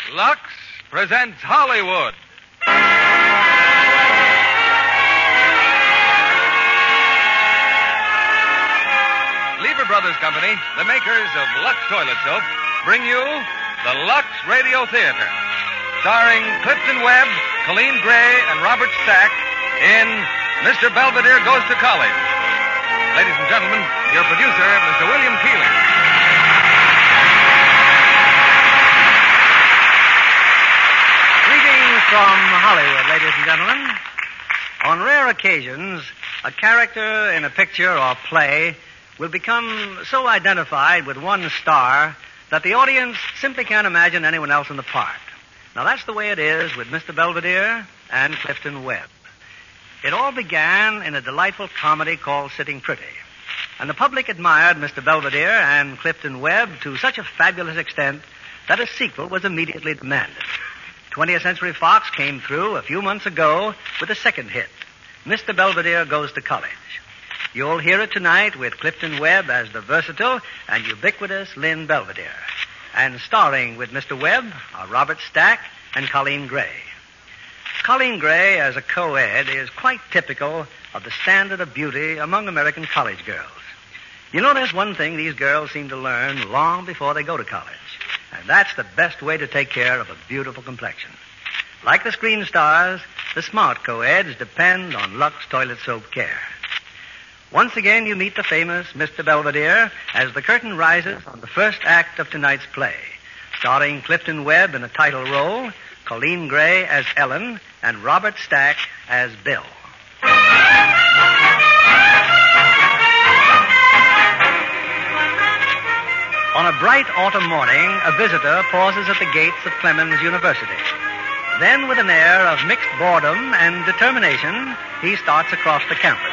Lux presents Hollywood. Lever Brothers Company, the makers of Lux Toilet Soap, bring you the Lux Radio Theater, starring Clifton Webb, Colleen Gray, and Robert Stack in Mr. Belvedere Goes to College. Ladies and gentlemen, your producer, Mr. William Keeling. Greetings from Hollywood, ladies and gentlemen. On rare occasions, a character in a picture or play will become so identified with one star that the audience simply can't imagine anyone else in the part. Now, that's the way it is with Mr. Belvedere and Clifton Webb. It all began in a delightful comedy called Sitting Pretty. And the public admired Mr. Belvedere and Clifton Webb to such a fabulous extent that a sequel was immediately demanded. 20th Century Fox came through a few months ago with a second hit, Mr. Belvedere Goes to College. You'll hear it tonight with Clifton Webb as the versatile and ubiquitous Lynn Belvedere. And starring with Mr. Webb are Robert Stack and Colleen Gray. Colleen Gray, as a co-ed, is quite typical of the standard of beauty among American college girls. You know, there's one thing these girls seem to learn long before they go to college, and that's the best way to take care of a beautiful complexion. Like the screen stars, the smart co-eds depend on Lux Toilet Soap care. Once again, you meet the famous Mr. Belvedere as the curtain rises on the first act of tonight's play, starring Clifton Webb in a title role, Colleen Gray as Ellen, and Robert Stack as Bill. On a bright autumn morning, a visitor pauses at the gates of Clemens University. Then, with an air of mixed boredom and determination, he starts across the campus.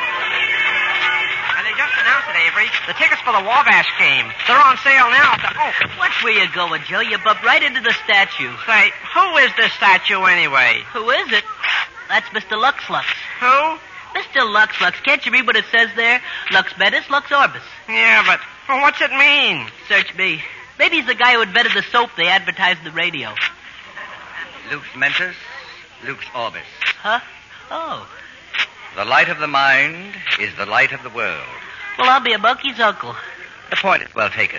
And they just announced it, Avery. The tickets for the Wabash game. They're on sale now. Watch where you're going, Joe. You bump right into the statue. Say, who is this statue anyway? Who is it? That's Mr. Lux Lux. Who? Mr. Lux Lux. Can't you read what it says there? Lux Metis, Lux Orbis. Yeah, but what's it mean? Search me. Maybe he's the guy who invented the soap they advertised in the radio. Lux Mentis, Lux Orbis. Huh? Oh. The light of the mind is the light of the world. Well, I'll be a monkey's uncle. The point is well taken.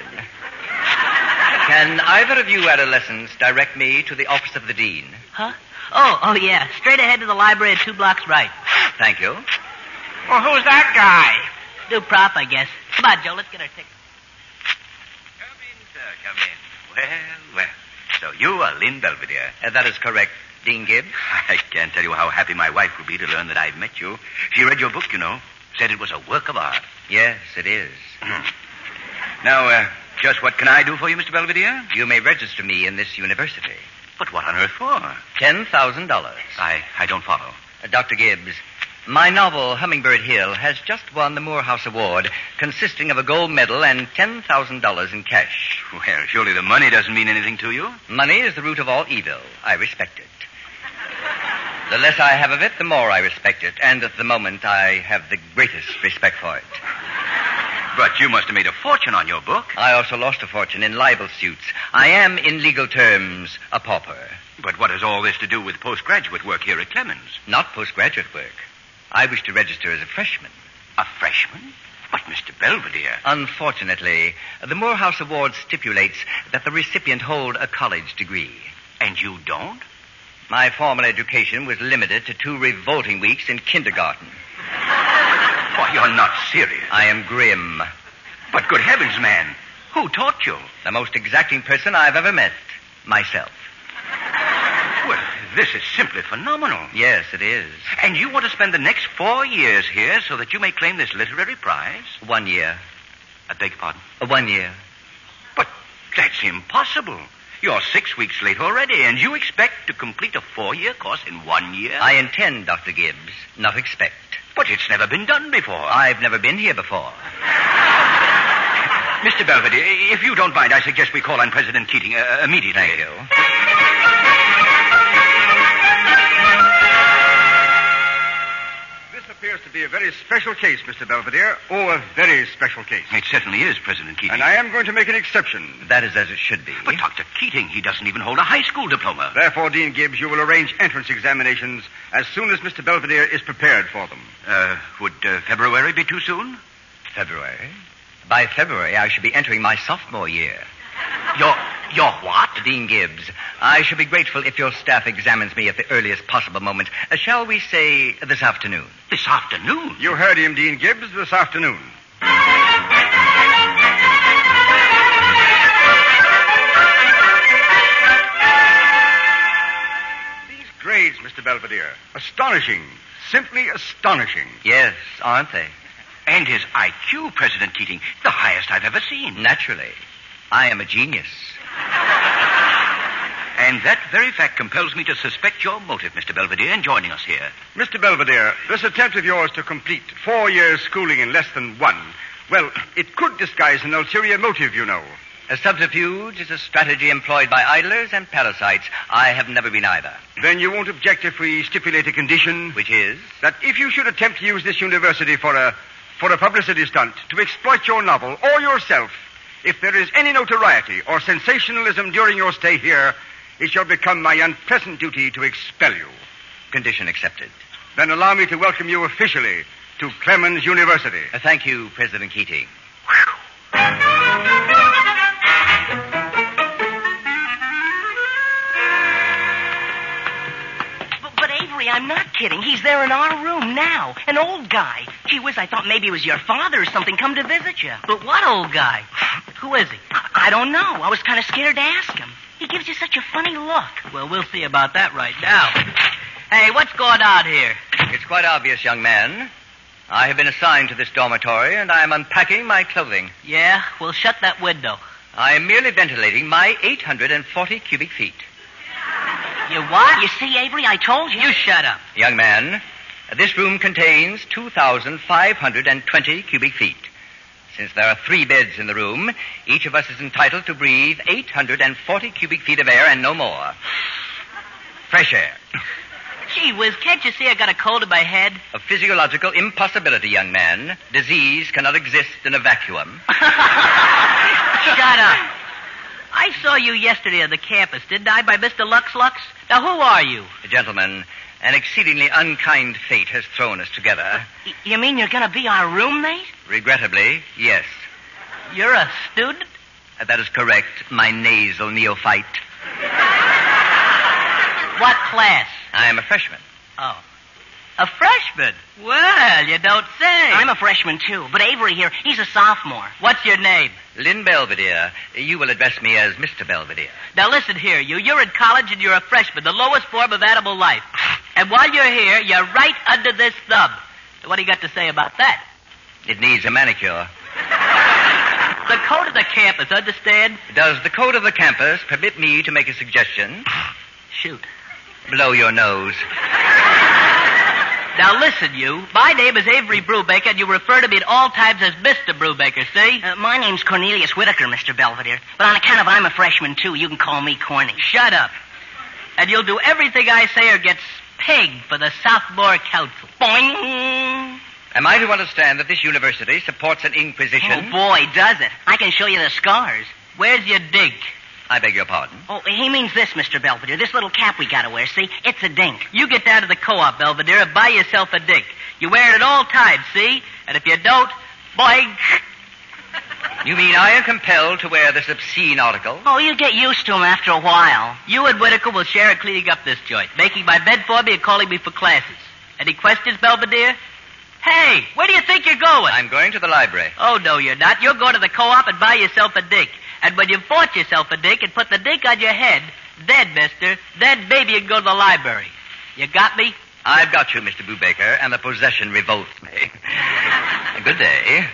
Can either of you adolescents direct me to the office of the dean? Huh? Oh, yeah. Straight ahead to the library and 2 blocks right. Thank you. Well, who's that guy? New prop, I guess. Come on, Joe. Let's get our tickets. Come in, sir. Come in. Well. So you are Lynn Belvedere. That is correct, Dean Gibbs. I can't tell you how happy my wife will be to learn that I've met you. She read your book, you know. Said it was a work of art. Yes, it is. Now, just what can I do for you, Mr. Belvedere? You may register me in this university. But what on earth for? $10,000. I don't follow. Dr. Gibbs, my novel, Hummingbird Hill, has just won the Morehouse Award, consisting of a gold medal and $10,000 in cash. Well, surely the money doesn't mean anything to you. Money is the root of all evil. I respect it. The less I have of it, the more I respect it. And at the moment, I have the greatest respect for it. But you must have made a fortune on your book. I also lost a fortune in libel suits. I am, in legal terms, a pauper. But what has all this to do with postgraduate work here at Clemens? Not postgraduate work. I wish to register as a freshman. A freshman? But, Mr. Belvedere... Unfortunately, the Morehouse Award stipulates that the recipient hold a college degree. And you don't? My formal education was limited to 2 revolting weeks in kindergarten. Why, you're not serious. I am grim. But good heavens, man, who taught you? The most exacting person I've ever met. Myself. Well, this is simply phenomenal. Yes, it is. And you want to spend the next 4 years here so that you may claim this literary prize? 1 year. I beg your pardon? 1 year. But that's impossible. You're 6 weeks late already, and you expect to complete a 4-year course in 1 year? I intend, Dr. Gibbs, not expect. But it's never been done before. I've never been here before. Mr. Belvedere, if you don't mind, I suggest we call on President Keating immediately. Thank you. This appears to be a very special case, Mr. Belvedere. Oh, a very special case. It certainly is, President Keating. And I am going to make an exception. That is as it should be. But Dr. Keating, he doesn't even hold a high school diploma. Therefore, Dean Gibbs, you will arrange entrance examinations as soon as Mr. Belvedere is prepared for them. Would February be too soon? February? By February, I should be entering my sophomore year. Your what? Dean Gibbs, I shall be grateful if your staff examines me at the earliest possible moment. Shall we say this afternoon? This afternoon? You heard him, Dean Gibbs, this afternoon. These grades, Mr. Belvedere, astonishing. Simply astonishing. Yes, aren't they? And his IQ, President Keating, the highest I've ever seen. Naturally. I am a genius. And that very fact compels me to suspect your motive, Mr. Belvedere, in joining us here. Mr. Belvedere, this attempt of yours to complete 4 years' schooling in less than one, well, it could disguise an ulterior motive, you know. A subterfuge is a strategy employed by idlers and parasites. I have never been either. Then you won't object if we stipulate a condition? Which is? That if you should attempt to use this university for a publicity stunt, to exploit your novel or yourself, if there is any notoriety or sensationalism during your stay here, it shall become my unpleasant duty to expel you. Condition accepted. Then allow me to welcome you officially to Clemens University. Thank you, President Keating. But Avery, I'm not kidding. He's there in our room now. An old guy. Gee whiz, I thought maybe it was your father or something come to visit you. But what old guy? Who is he? I don't know. I was kind of scared to ask him. He gives you such a funny look. Well, we'll see about that right now. Hey, what's going on here? It's quite obvious, young man. I have been assigned to this dormitory, and I am unpacking my clothing. Yeah? Well, shut that window. I am merely ventilating my 840 cubic feet. You what? You see, Avery, I told you. You shut up. Young man, this room contains 2,520 cubic feet. Since there are 3 beds in the room, each of us is entitled to breathe 840 cubic feet of air and no more. Fresh air. Gee whiz, can't you see I got a cold in my head? A physiological impossibility, young man. Disease cannot exist in a vacuum. Shut up. I saw you yesterday on the campus, didn't I, by Mr. Lux? Now, who are you? Gentlemen, an exceedingly unkind fate has thrown us together. You mean you're going to be our roommate? Regrettably, yes. You're a student? That is correct, my nasal neophyte. What class? I am a freshman. Oh. A freshman? Well, you don't say. I'm a freshman, too. But Avery here, he's a sophomore. What's your name? Lynn Belvedere. You will address me as Mr. Belvedere. Now, listen here, you're in college and you're a freshman, the lowest form of animal life. And while you're here, you're right under this thumb. What do you got to say about that? It needs a manicure. The code of the campus, understand? Does the code of the campus permit me to make a suggestion? Shoot. Blow your nose. Now listen, you. My name is Avery Brubaker, and you refer to me at all times as Mr. Brubaker, see? My name's Cornelius Whitaker, Mr. Belvedere. But on account of I'm a freshman, too, you can call me Corny. Shut up. And you'll do everything I say or get pegged for the sophomore council. Boing! Am I to understand that this university supports an inquisition? Oh, boy, does it. I can show you the scars. Where's your dink? I beg your pardon? Oh, he means this, Mr. Belvedere. This little cap we gotta wear, see? It's a dink. You get down to the co-op, Belvedere, and buy yourself a dink. You wear it at all times, see? And if you don't, boing! You mean I am compelled to wear this obscene article? Oh, you get used to him after a while. You and Whitaker will share in cleaning up this joint, making my bed for me and calling me for classes. Any questions, Belvedere? Hey, where do you think you're going? I'm going to the library. Oh, no, you're not. You're going to the co-op and buy yourself a dink. And when you've bought yourself a dink and put the dink on your head, then, mister, then maybe you can go to the library. You got me? I've got you, Mr. Brubaker, and the possession revolts me. Good day.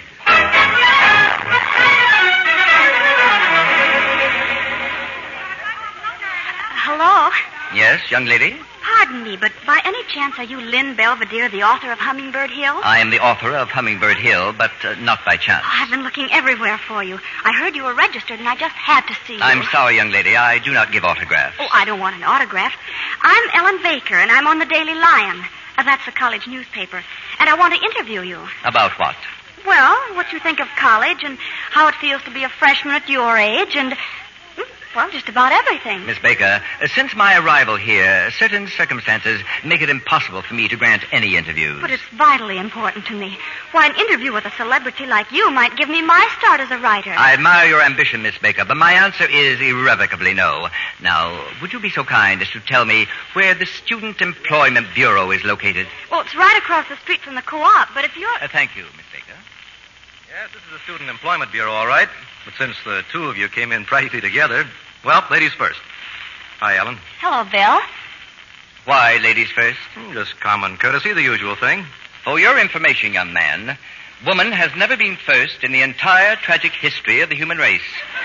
Hello? Yes, young lady? Pardon me, but by any chance are you Lynn Belvedere, the author of Hummingbird Hill? I am the author of Hummingbird Hill, but not by chance. Oh, I've been looking everywhere for you. I heard you were registered, and I just had to see you. I'm sorry, young lady. I do not give autographs. Oh, I don't want an autograph. I'm Ellen Baker, and I'm on the Daily Lion. That's the college newspaper. And I want to interview you. About what? Well, what you think of college and how it feels to be a freshman at your age and, well, just about everything. Miss Baker, since my arrival here, certain circumstances make it impossible for me to grant any interviews. But it's vitally important to me. Why, an interview with a celebrity like you might give me my start as a writer. I admire your ambition, Miss Baker, but my answer is irrevocably no. Now, would you be so kind as to tell me where the Student Employment Bureau is located? Well, it's right across the street from the co-op, but if you're... Thank you, Miss Baker. Yes, this is the Student Employment Bureau, all right. But since the two of you came in practically together, well, ladies first. Hi, Ellen. Hello, Bill. Why, ladies first? Just common courtesy, the usual thing. For your information, young man, woman has never been first in the entire tragic history of the human race.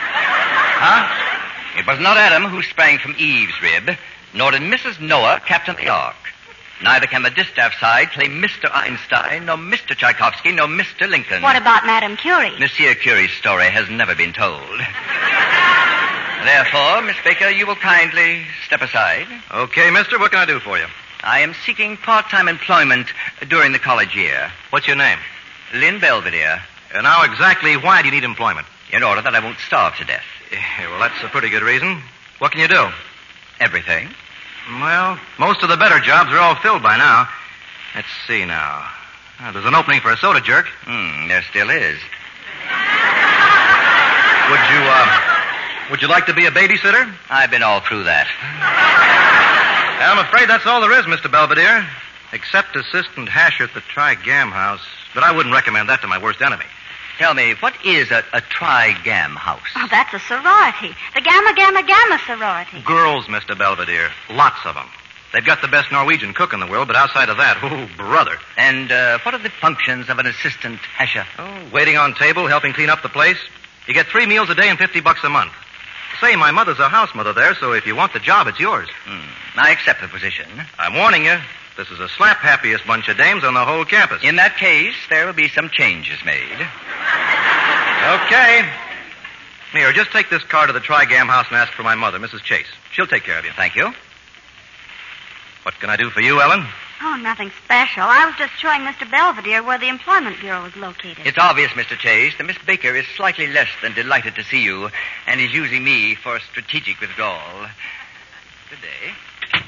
Huh? It was not Adam who sprang from Eve's rib, nor did Mrs. Noah captain the ark. Neither can the distaff side claim Mr. Einstein, nor Mr. Tchaikovsky, nor Mr. Lincoln. What about Madame Curie? Monsieur Curie's story has never been told. Therefore, Miss Baker, you will kindly step aside. Okay, mister, what can I do for you? I am seeking part-time employment during the college year. What's your name? Lynn Belvedere. Now, exactly why do you need employment? In order that I won't starve to death. Yeah, well, that's a pretty good reason. What can you do? Everything. Well, most of the better jobs are all filled by now. Let's see now. There's an opening for a soda jerk. There still is. Would you like to be a babysitter? I've been all through that. I'm afraid that's all there is, Mr. Belvedere. Except assistant hasher at the Tri-Gam House. But I wouldn't recommend that to my worst enemy. Tell me, what is a Tri-Gam House? Oh, that's a sorority. The Gamma Gamma Gamma sorority. Girls, Mr. Belvedere. Lots of them. They've got the best Norwegian cook in the world, but outside of that, oh, brother. And what are the functions of an assistant hasher? Oh, waiting on table, helping clean up the place. You get 3 meals a day and $50 a month. Say, my mother's a house mother there, so if you want the job, it's yours. I accept the position. I'm warning you. This is the slap-happiest bunch of dames on the whole campus. In that case, there will be some changes made. Okay. Here, just take this car to the Tri-Gam House and ask for my mother, Mrs. Chase. She'll take care of you. Thank you. What can I do for you, Ellen? Oh, nothing special. I was just showing Mr. Belvedere where the Employment Bureau is located. It's obvious, Mr. Chase, that Miss Baker is slightly less than delighted to see you and is using me for strategic withdrawal. Good day.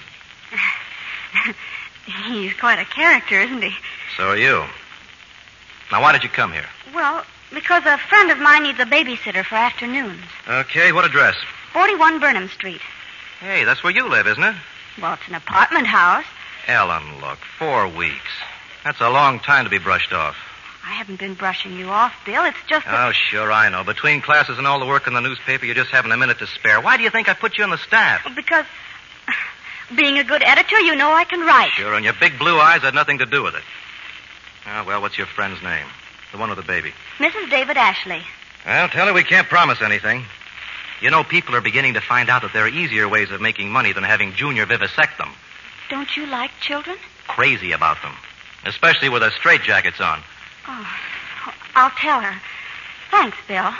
He's quite a character, isn't he? So are you. Now, why did you come here? Well, because a friend of mine needs a babysitter for afternoons. Okay, what address? 41 Burnham Street. Hey, that's where you live, isn't it? Well, it's an apartment house. Ellen, look, 4 weeks. That's a long time to be brushed off. I haven't been brushing you off, Bill. It's just that... Oh, sure, I know. Between classes and all the work in the newspaper, you just haven't a minute to spare. Why do you think I put you on the staff? Because being a good editor, you know I can write. Sure, and your big blue eyes had nothing to do with it. Oh, well, what's your friend's name? The one with the baby. Mrs. David Ashley. Well, tell her we can't promise anything. You know, people are beginning to find out that there are easier ways of making money than having Junior vivisect them. Don't you like children? Crazy about them. Especially with their straitjackets on. Oh, I'll tell her. Thanks, Bill.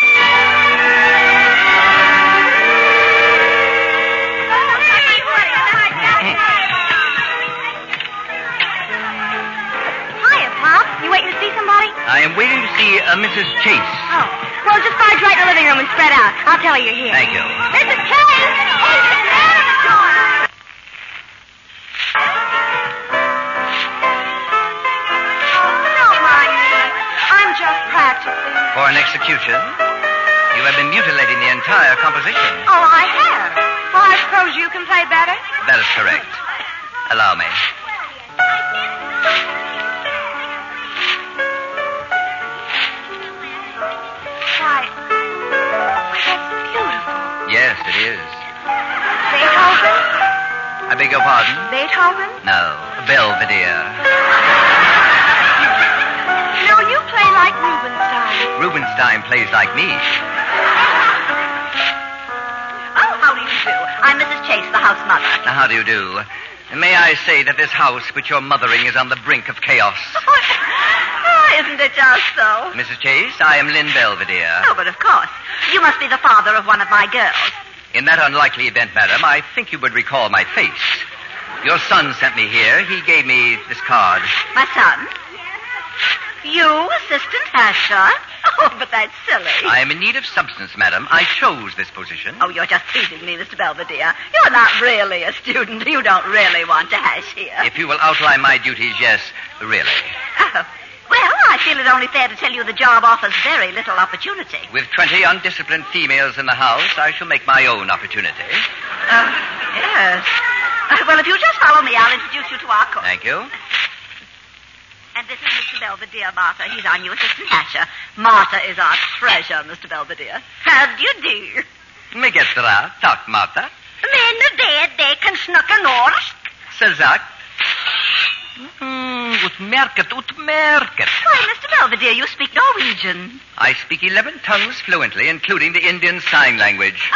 Hiya, Pop. You waiting to see somebody? I am waiting to see Mrs. Chase. Oh. Well, just barge right in the living room and spread out. I'll tell her you're here. Thank you. Mrs. Chase! Hey, Mrs. Chase! Don't mind me. I'm just practicing. For an execution, you have been mutilating the entire composition. Oh, I have. Well, I suppose you can play better? That is correct. Allow me. Why, that's beautiful. Yes, it is. Beethoven? I beg your pardon? Beethoven? No, Belvedere. No, you play like Rubinstein. Rubinstein plays like me. Oh, how do you do? I'm Mrs. Chase, the house mother. Now, how do you do? May I say that this house which you're mothering is on the brink of chaos? Isn't it just so? Mrs. Chase, I am Lynn Belvedere. Oh, but of course. You must be the father of one of my girls. In that unlikely event, madam, I think you would recall my face. Your son sent me here. He gave me this card. My son? You, Assistant Hasher? Oh, but that's silly. I am in need of substance, madam. I chose this position. Oh, you're just teasing me, Mr. Belvedere. You're not really a student. You don't really want to hash here. If you will outline my duties, yes, really. Oh. Well, I feel it only fair to tell you the job offers very little opportunity. With 20 undisciplined females in the house, I shall make my own opportunity. Yes. Well, if you just follow me, I'll introduce you to our cook. Thank you. And this is Mr. Belvedere, Martha. He's our new assistant hasher. Martha is our treasure, Mr. Belvedere. How do you do? Meg est dra, tak, Martha. Men de kan snakke norsk. Selvsagt. Utmerket. Why, Mr. Belvedere, you speak Norwegian. I speak 11 tongues fluently, including the Indian Sign Language.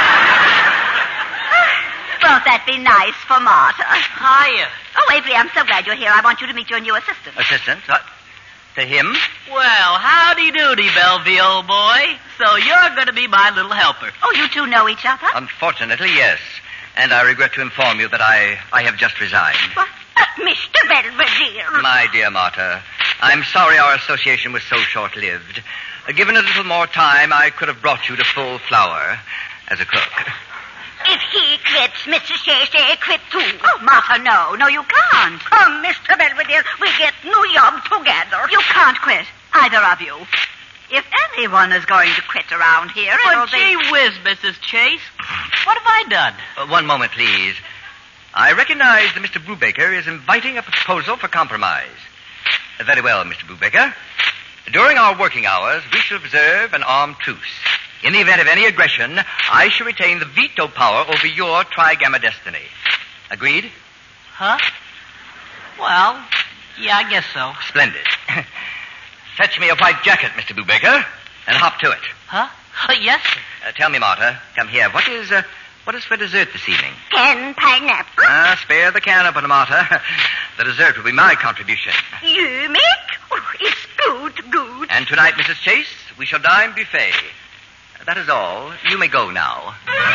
Won't that be nice for Martha? Hiya. Oh, Avery, I'm so glad you're here. I want you to meet your new assistant. Assistant? What? To him? Well, howdy doody, Bellevue, old boy. So you're going to be my little helper. Oh, you two know each other? Unfortunately, yes. And I regret to inform you that I have just resigned. What? Mr. Belvedere. My dear Martha, I'm sorry our association was so short-lived. Given a little more time, I could have brought you to full flower as a cook. If he quits, Mrs. Shea quit too. Oh, Martha, no. No, you can't. Oh, Mr. Belvedere, we get new job together. You can't quit, either of you. If anyone is going to quit around here, it'll But gee whiz, Mrs. Chase. What have I done? One moment, please. I recognize that Mr. Brubaker is inviting a proposal for compromise. Very well, Mr. Brubaker. During our working hours, we shall observe an armed truce. In the event of any aggression, I shall retain the veto power over your Trigamma destiny. Agreed? Huh? Well, yeah, I guess so. Splendid. Fetch me a white jacket, Mr. Brubaker, and hop to it. Huh? Yes, sir. Tell me, Martha, come here. What is for dessert this evening? 10 pineapple. Spare the canopy, Martha. The dessert will be my contribution. You make? Oh, it's good. And tonight, Mrs. Chase, we shall dine buffet. That is all. You may go now.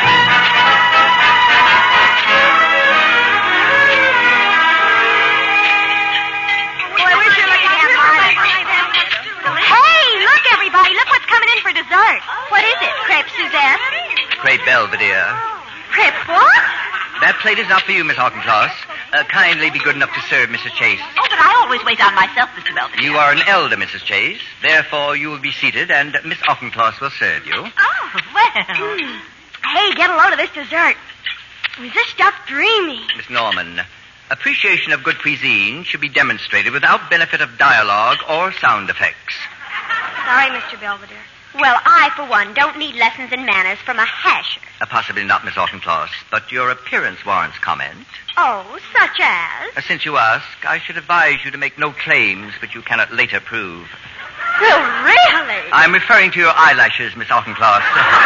Hey, look, everybody. Look what's coming in for dessert. What is it? Crepe Suzette? Crepe Belvedere. Crepe what? That plate is not for you, Miss Auchincloss. Kindly be good enough to serve Mrs. Chase. Oh, but I always wait on myself, Mr. Belvedere. You are an elder, Mrs. Chase. Therefore, you will be seated, and Miss Auchincloss will serve you. Oh, well. Hey, get a load of this dessert. Is this stuff dreamy? Miss Norman, appreciation of good cuisine should be demonstrated without benefit of dialogue or sound effects. Sorry, Mr. Belvedere. Well, I, for one, don't need lessons in manners from a hasher. Possibly not, Miss Auchincloss, but your appearance warrants comment. Oh, such as? Since you ask, I should advise you to make no claims which you cannot later prove. Well, really? I'm referring to your eyelashes, Miss Auchincloss.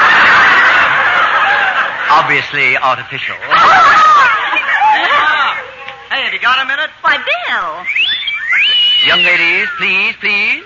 Obviously artificial. Hey, have you got a minute? Why, Bill. Young ladies, please.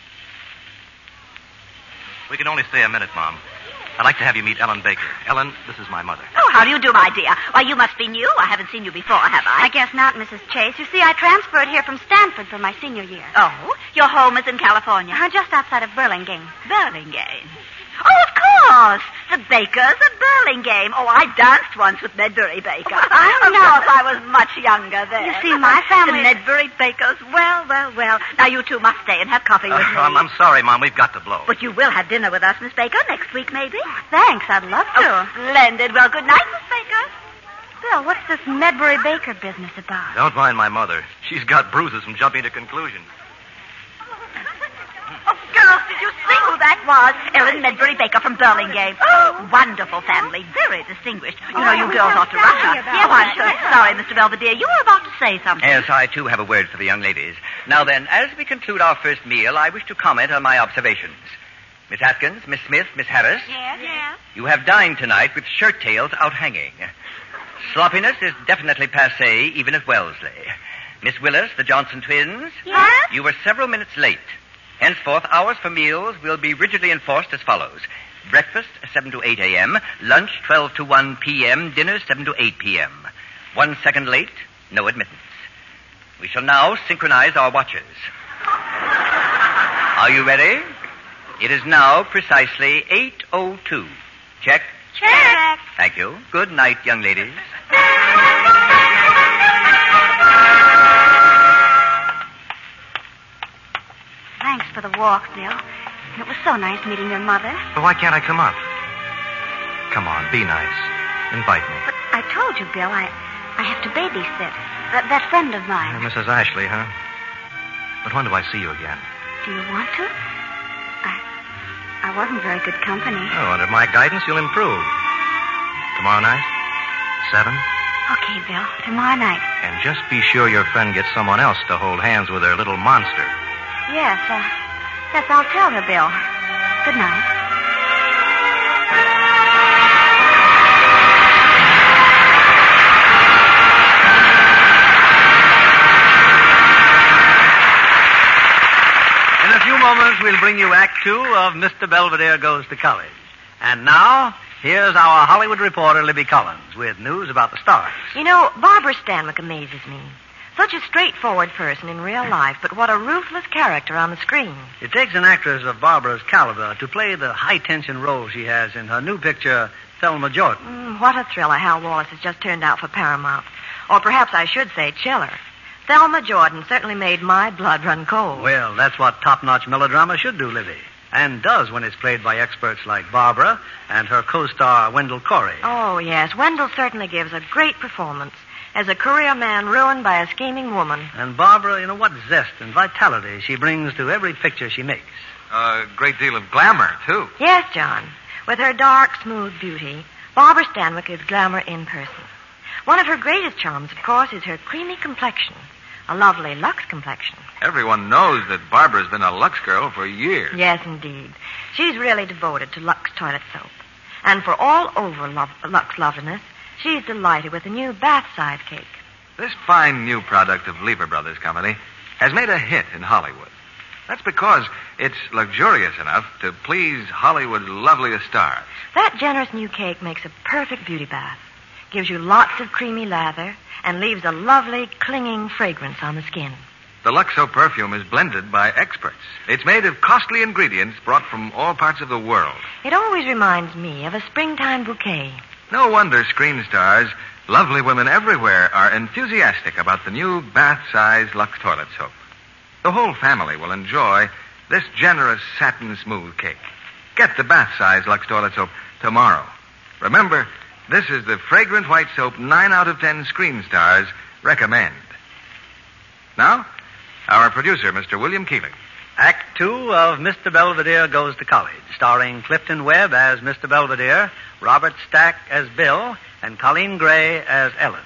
We can only stay a minute, Mom. I'd like to have you meet Ellen Baker. Ellen, this is my mother. Oh, how do you do, my dear? Why, you must be new. I haven't seen you before, have I? I guess not, Mrs. Chase. You see, I transferred here from Stanford for my senior year. Oh, your home is in California. Just outside of Burlingame. Burlingame. Oh, of course. The Bakers at Burlingame. Oh, I danced once with Nedbury Baker. I know. Of course, I was much younger then. You see, my family... The Nedbury Bakers. Well. Now, you two must stay and have coffee with me. I'm sorry, Mom. We've got to blow. But you will have dinner with us, Miss Baker, next week, maybe. Thanks, I'd love to. Oh, splendid. Well, good night, Miss Baker. Bill, what's this Nedbury Baker business about? Don't mind my mother. She's got bruises from jumping to conclusions. Oh, girls, did you see who that was? Ellen Nedbury Baker from Burlingame. Oh, wonderful family. Very distinguished. You know, you girls ought to rush her. Oh, I'm so sorry, Mr. Belvedere. You were about to say something. Yes, I, too, have a word for the young ladies. Now, then, as we conclude our first meal, I wish to comment on my observations. Miss Atkins, Miss Smith, Miss Harris. Yes. You have dined tonight with shirt tails out hanging. Sloppiness is definitely passé, even at Wellesley. Miss Willis, the Johnson twins. Yes? You were several minutes late. Henceforth, hours for meals will be rigidly enforced as follows. Breakfast, 7 to 8 a.m., lunch, 12 to 1 p.m., dinner, 7 to 8 p.m. 1 second late, No admittance. We shall now synchronize our watches. Are you ready? It is now precisely 8:02. Check? Check. Thank you. Good night, young ladies. Thanks for the walk, Bill. It was so nice meeting your mother. But why can't I come up? Come on, be nice. Invite me. But I told you, Bill, I have to babysit. That friend of mine. Mrs. Ashley, huh? But when do I see you again? Do you want to? I wasn't very good company. Oh, under my guidance, you'll improve. Tomorrow night? 7? Okay, Bill. Tomorrow night. And just be sure your friend gets someone else to hold hands with her little monster. Yes, I'll tell her, Bill. Good night. In a few moments, we'll bring you Act 2 of Mr. Belvedere Goes to College. And now, here's our Hollywood reporter, Libby Collins, with news about the stars. You know, Barbara Stanwyck amazes me. Such a straightforward person in real life, but what a ruthless character on the screen. It takes an actress of Barbara's caliber to play the high-tension role she has in her new picture, Thelma Jordan. What a thriller Hal Wallace has just turned out for Paramount. Or perhaps I should say chiller. Thelma Jordan certainly made my blood run cold. Well, that's what top-notch melodrama should do, Libby. And does when it's played by experts like Barbara and her co-star, Wendell Corey. Oh, yes. Wendell certainly gives a great performance as a career man ruined by a scheming woman. And Barbara, what zest and vitality she brings to every picture she makes. A great deal of glamour, too. Yes, John. With her dark, smooth beauty, Barbara Stanwyck is glamour in person. One of her greatest charms, of course, is her creamy complexion. A lovely Lux complexion. Everyone knows that Barbara's been a Lux girl for years. Yes, indeed. She's really devoted to Lux toilet soap. And for all over Lux loveliness, she's delighted with the new bath-side cake. This fine new product of Lever Brothers Company has made a hit in Hollywood. That's because it's luxurious enough to please Hollywood's loveliest stars. That generous new cake makes a perfect beauty bath. Gives you lots of creamy lather and leaves a lovely, clinging fragrance on the skin. The Lux soap perfume is blended by experts. It's made of costly ingredients brought from all parts of the world. It always reminds me of a springtime bouquet. No wonder screen stars, lovely women everywhere, are enthusiastic about the new bath-size Lux toilet soap. The whole family will enjoy this generous satin-smooth cake. Get the bath-size Lux toilet soap tomorrow. Remember, this is the fragrant white soap 9 out of 10 screen stars recommend. Now, our producer, Mr. William Keeling. Act 2 of Mr. Belvedere Goes to College, starring Clifton Webb as Mr. Belvedere, Robert Stack as Bill, and Colleen Gray as Ellen.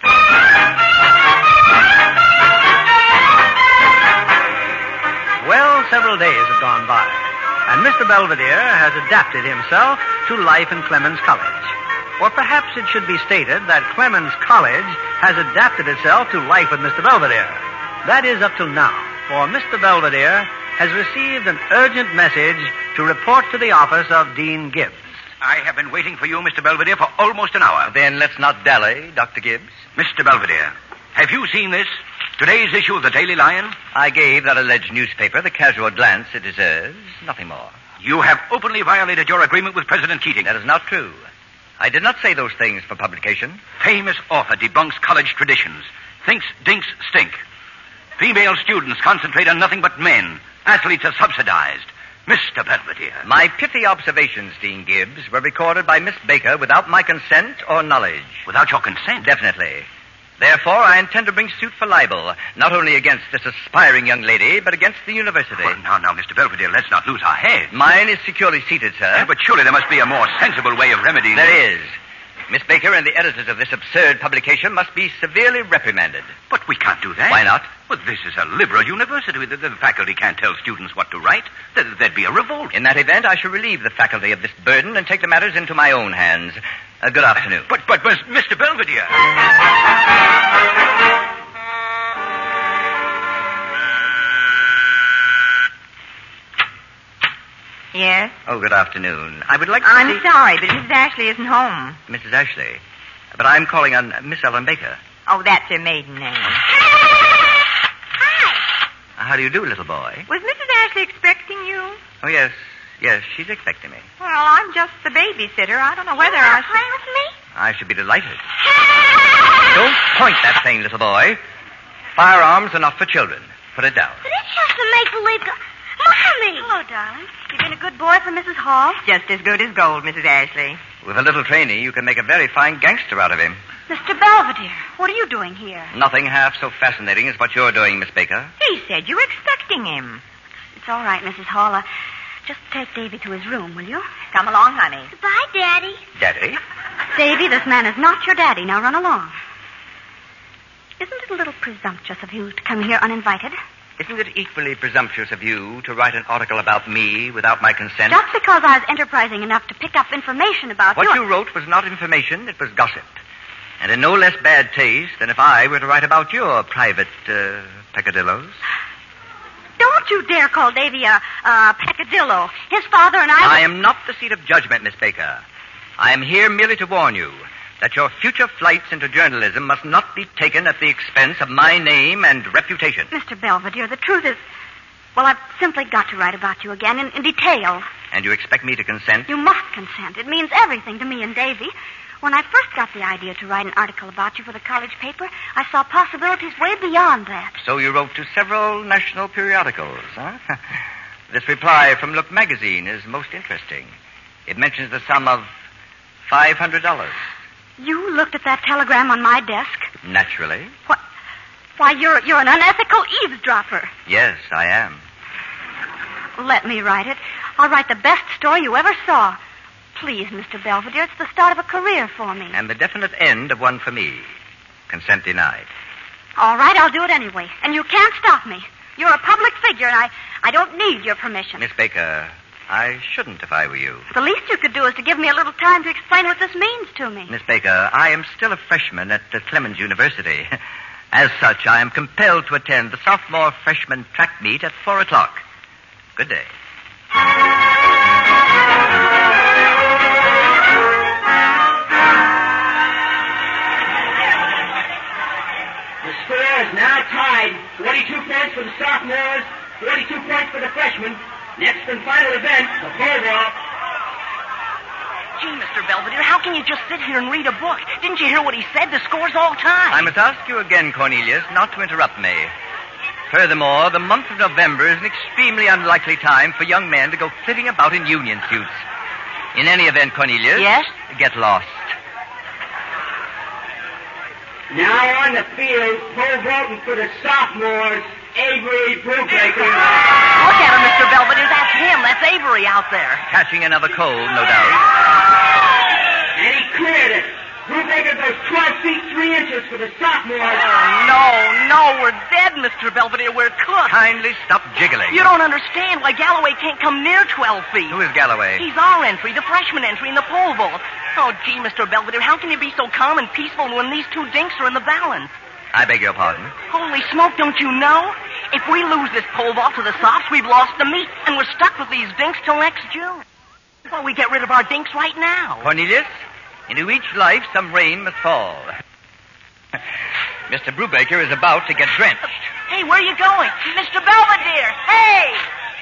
Well, several days have gone by, and Mr. Belvedere has adapted himself to life in Clemens College. Or perhaps it should be stated that Clemens College has adapted itself to life with Mr. Belvedere. That is up till now, for Mr. Belvedere has received an urgent message to report to the office of Dean Gibbs. I have been waiting for you, Mr. Belvedere, for almost an hour. Then let's not dally, Dr. Gibbs. Mr. Belvedere, have you seen this? Today's issue of the Daily Lion? I gave that alleged newspaper the casual glance it deserves. Nothing more. You have openly violated your agreement with President Keating. That is not true. I did not say those things for publication. Famous author debunks college traditions. Thinks dinks stink. Female students concentrate on nothing but men. Athletes are subsidized. Mr. Belvedere. My pithy observations, Dean Gibbs, were recorded by Miss Baker without my consent or knowledge. Without your consent? Definitely. Therefore, I intend to bring suit for libel, not only against this aspiring young lady, but against the university. Oh, now, Mr. Belvedere, let's not lose our heads. Mine is securely seated, sir. Yeah, but surely there must be a more sensible way of remedying this. There is. Miss Baker and the editors of this absurd publication must be severely reprimanded. But we can't do that. Why not? Well, this is a liberal university. The faculty can't tell students what to write. There'd be a revolt. In that event, I shall relieve the faculty of this burden and take the matters into my own hands. Good afternoon. But, Mr. Belvedere. Yes? Oh, good afternoon. I would like to I'm see... sorry, but Mrs. Ashley isn't home. Mrs. Ashley. But I'm calling on Miss Ellen Baker. Oh, that's her maiden name. Hi. How do you do, little boy? Was Mrs. Ashley expecting you? Oh, yes. Yes, she's expecting me. Well, I'm just the babysitter. I don't know whether I should... playing with me? I should be delighted. Don't point that thing, little boy. Firearms are not for children. Put it down. But it's just a make-believe... Mommy! Hello, darling. You been a good boy for Mrs. Hall? Just as good as gold, Mrs. Ashley. With a little training, you can make a very fine gangster out of him. Mr. Belvedere, what are you doing here? Nothing half so fascinating as what you're doing, Miss Baker. He said you were expecting him. It's all right, Mrs. Hall. Just take Davy to his room, will you? Come along, honey. Goodbye, Daddy. Daddy? Davy, this man is not your daddy. Now run along. Isn't it a little presumptuous of you to come here uninvited? Isn't it equally presumptuous of you to write an article about me without my consent? Just because I was enterprising enough to pick up information about What you wrote was not information, it was gossip. And in no less bad taste than if I were to write about your private, peccadillos. Don't you dare call Davy a peccadillo. His father and I am not the seat of judgment, Miss Baker. I am here merely to warn you that your future flights into journalism must not be taken at the expense of my name and reputation. Mr. Belvedere, the truth is... Well, I've simply got to write about you again in detail. And you expect me to consent? You must consent. It means everything to me and Davy. When I first got the idea to write an article about you for the college paper, I saw possibilities way beyond that. So you wrote to several national periodicals, huh? This reply from Look magazine is most interesting. It mentions the sum of $500. You looked at that telegram on my desk? Naturally. What? Why, you're an unethical eavesdropper. Yes, I am. Let me write it. I'll write the best story you ever saw. Please, Mr. Belvedere, it's the start of a career for me. And the definite end of one for me. Consent denied. All right, I'll do it anyway. And you can't stop me. You're a public figure, and I don't need your permission. Miss Baker, I shouldn't if I were you. The least you could do is to give me a little time to explain what this means to me. Miss Baker, I am still a freshman at Clemens University. As such, I am compelled to attend the sophomore freshman track meet at 4 o'clock. Good day. The score is now tied. 42 points for the sophomores, 42 points for the freshmen. Next and final event, the pole vault. Gee, Mr. Belvedere, how can you just sit here and read a book? Didn't you hear what he said? The score's all tied. I must ask you again, Cornelius, not to interrupt me. Furthermore, the month of November is an extremely unlikely time for young men to go flitting about in union suits. In any event, Cornelius... Yes? Get lost. Now on the field, pole vaulting for the sophomores, Avery Brubaker. Look at him, Mr. Belvedere. That's him. That's Avery out there. Catching another cold, no doubt. And he cleared it. Brubaker goes 12 feet 3 inches for the sophomores. No, we're dead, Mr. Belvedere. We're cooked. Kindly stop jiggling. You don't understand why Galloway can't come near 12 feet. Who is Galloway? He's our entry, the freshman entry in the pole vault. Oh, gee, Mr. Belvedere, how can you be so calm and peaceful when these two dinks are in the balance? I beg your pardon. Holy smoke, don't you know? If we lose this pole vault to the Sophs, we've lost the meet, and we're stuck with these dinks till next June. Well, we get rid of our dinks right now. Cornelius, into each life some rain must fall. Mr. Brubaker is about to get drenched. Hey, where are you going? Mr. Belvedere, hey!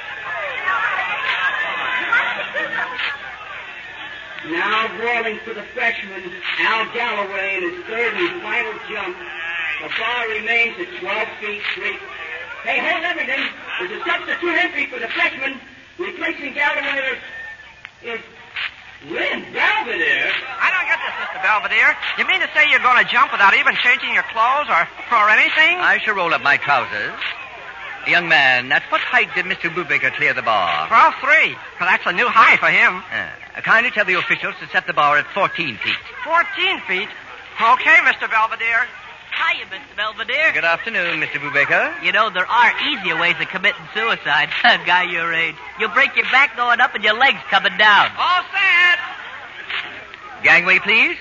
Now brawling for the freshman, Al Galloway in his third and final jump. The bar remains at 12 feet 3. Hey, hold everything. There's a substitute entry for the freshman. Replacing Galloway is Lynn Belvedere. I don't get this, Mr. Belvedere. You mean to say you're going to jump without even changing your clothes or anything? I shall roll up my trousers. Young man, at what height did Mr. Brubaker clear the bar? 12'3". Well, that's a new high for him. Kindly tell the officials to set the bar at 14 feet. 14 feet? Okay, Mr. Belvedere. Hiya, Mr. Belvedere. Good afternoon, Mr. Brubaker. You know, there are easier ways of committing suicide. A guy your age. You'll break your back going up and your legs coming down. All set. Gangway, please.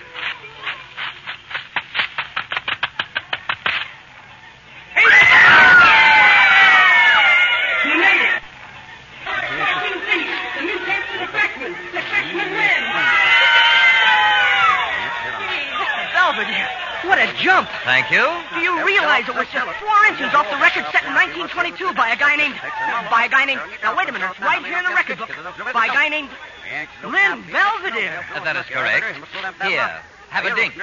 He made it. 14 feet. The new chance for the freshman. The freshman wins. Mr. Belvedere, What a jump! Thank you. Do you realize it was just 4 inches off the record set in 1922 by a guy named... Now, wait a minute. It's right here in the record book. By a guy named... Lynn Belvedere. That is correct. Here, have a dink.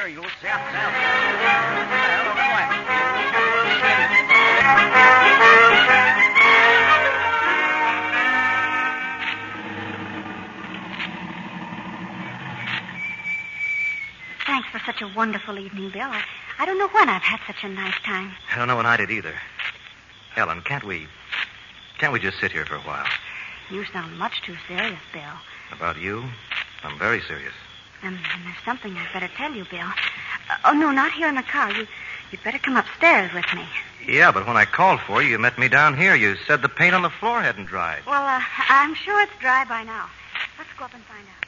Thanks for such a wonderful evening, Bill. I don't know when I've had such a nice time. I don't know when I did either. Ellen, can't we just sit here for a while? You sound much too serious, Bill. About you? I'm very serious. And there's something I'd better tell you, Bill. Oh, no, not here in the car. You'd better come upstairs with me. Yeah, but when I called for you, you met me down here. You said the paint on the floor hadn't dried. Well, I'm sure it's dry by now. Let's go up and find out.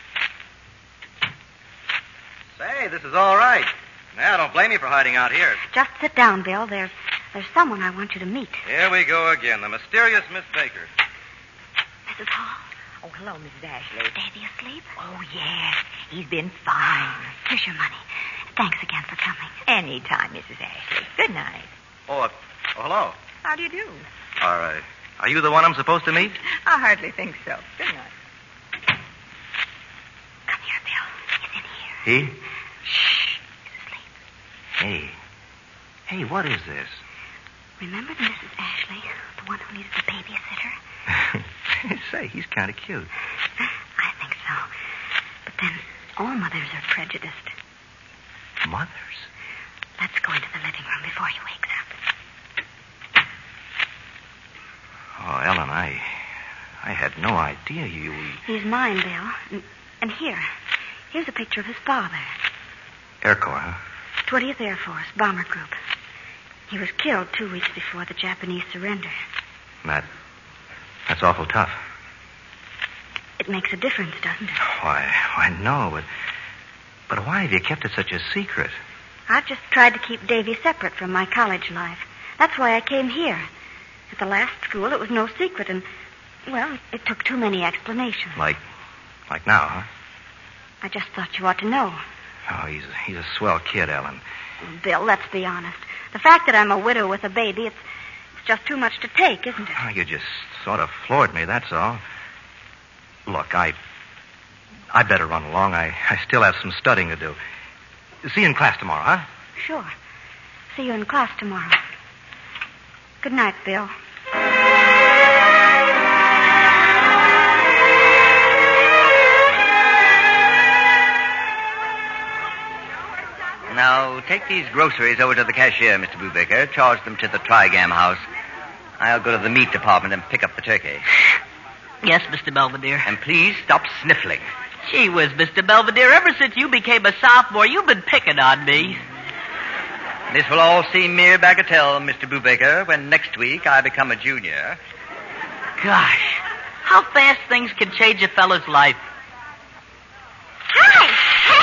Say, this is all right. Now, don't blame me for hiding out here. Just sit down, Bill. There's someone I want you to meet. Here we go again, the mysterious Miss Baker. Mrs. Hall. Oh, hello, Mrs. Ashley. Davy asleep? Oh, yes. He's been fine. Here's your money. Thanks again for coming. Anytime, Mrs. Ashley. Good night. Oh, hello. How do you do? All right. Are you the one I'm supposed to meet? I hardly think so. Good night. Come here, Bill. He's in here. He? Shh. He's asleep. Hey, what is this? Remember the Mrs. Ashley, the one who needed the babysitter? Say, he's kind of cute. I think so. But then all mothers are prejudiced. Mothers? Let's go into the living room before he wakes up. Oh, Ellen, I had no idea you... He's mine, Bill. And here's a picture of his father. Air Corps, huh? 20th Air Force, Bomber Group. He was killed 2 weeks before the Japanese surrender. That's awful tough. It makes a difference, doesn't it? Why, no, but why have you kept it such a secret? I've just tried to keep Davy separate from my college life. That's why I came here. At the last school, it was no secret, and, well, it took too many explanations. Like now, huh? I just thought you ought to know. Oh, he's a swell kid, Ellen. Bill, let's be honest. The fact that I'm a widow with a baby, it's just too much to take, isn't it? Oh, you just sort of floored me, that's all. Look, I better run along. I still have some studying to do. See you in class tomorrow, huh? Sure. See you in class tomorrow. Good night, Bill. Now, take these groceries over to the cashier, Mr. Brubaker. Charge them to the Trigam house. I'll go to the meat department and pick up the turkey. Yes, Mr. Belvedere. And please stop sniffling. Gee whiz, Mr. Belvedere, ever since you became a sophomore, you've been picking on me. This will all seem mere bagatelle, Mr. Brubaker, when next week I become a junior. Gosh, how fast things can change a fellow's life. Hi.